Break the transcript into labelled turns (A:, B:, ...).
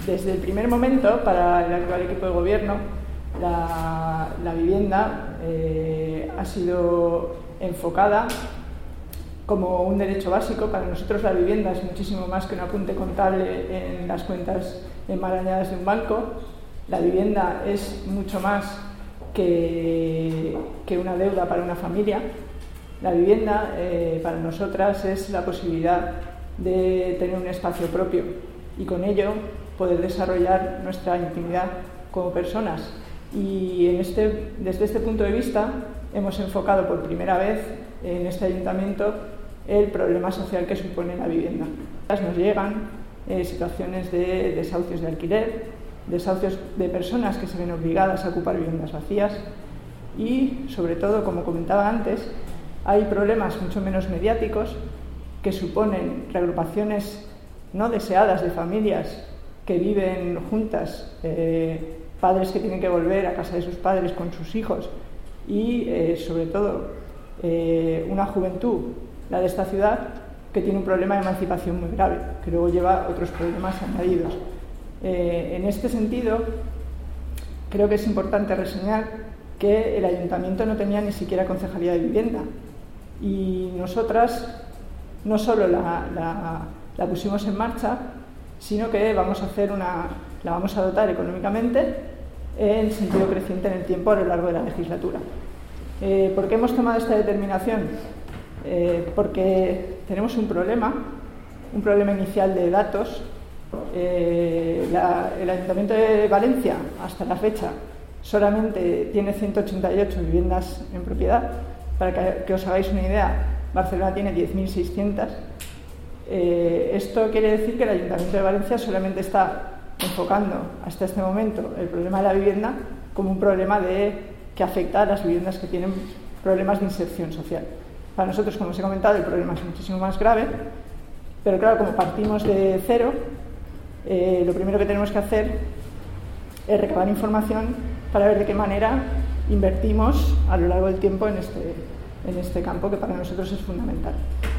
A: Desde el primer momento, para el actual equipo de gobierno, la vivienda ha sido enfocada como un derecho básico. Para nosotros la vivienda es muchísimo más que un apunte contable en las cuentas enmarañadas de un banco. La vivienda es mucho más que una deuda para una familia. La vivienda para nosotras es la posibilidad de tener un espacio propio y con ello poder desarrollar nuestra intimidad como personas. Y desde este punto de vista hemos enfocado por primera vez en este ayuntamiento el problema social que supone la vivienda. Nos llegan situaciones de desahucios de alquiler, desahucios de personas que se ven obligadas a ocupar viviendas vacías y, sobre todo, como comentaba antes, hay problemas mucho menos mediáticos que suponen reagrupaciones no deseadas de familias que viven juntas, padres que tienen que volver a casa de sus padres con sus hijos y, sobre todo, una juventud, la de esta ciudad, que tiene un problema de emancipación muy grave, que luego lleva otros problemas añadidos. En este sentido, creo que es importante reseñar que el ayuntamiento no tenía ni siquiera concejalía de vivienda y nosotras no solo la pusimos en marcha, sino que la vamos a dotar económicamente en sentido creciente en el tiempo a lo largo de la legislatura. ¿Por qué hemos tomado esta determinación? Porque tenemos un problema inicial de datos. El Ayuntamiento de Valencia, hasta la fecha, solamente tiene 188 viviendas en propiedad. Para que os hagáis una idea, Barcelona tiene 10.600. Esto quiere decir que el Ayuntamiento de Valencia solamente está enfocando hasta este momento el problema de la vivienda como un problema que afecta a las viviendas que tienen problemas de inserción social. Para nosotros, como os he comentado, el problema es muchísimo más grave, pero claro, como partimos de cero, lo primero que tenemos que hacer es recabar información para ver de qué manera invertimos a lo largo del tiempo en este campo, que para nosotros es fundamental.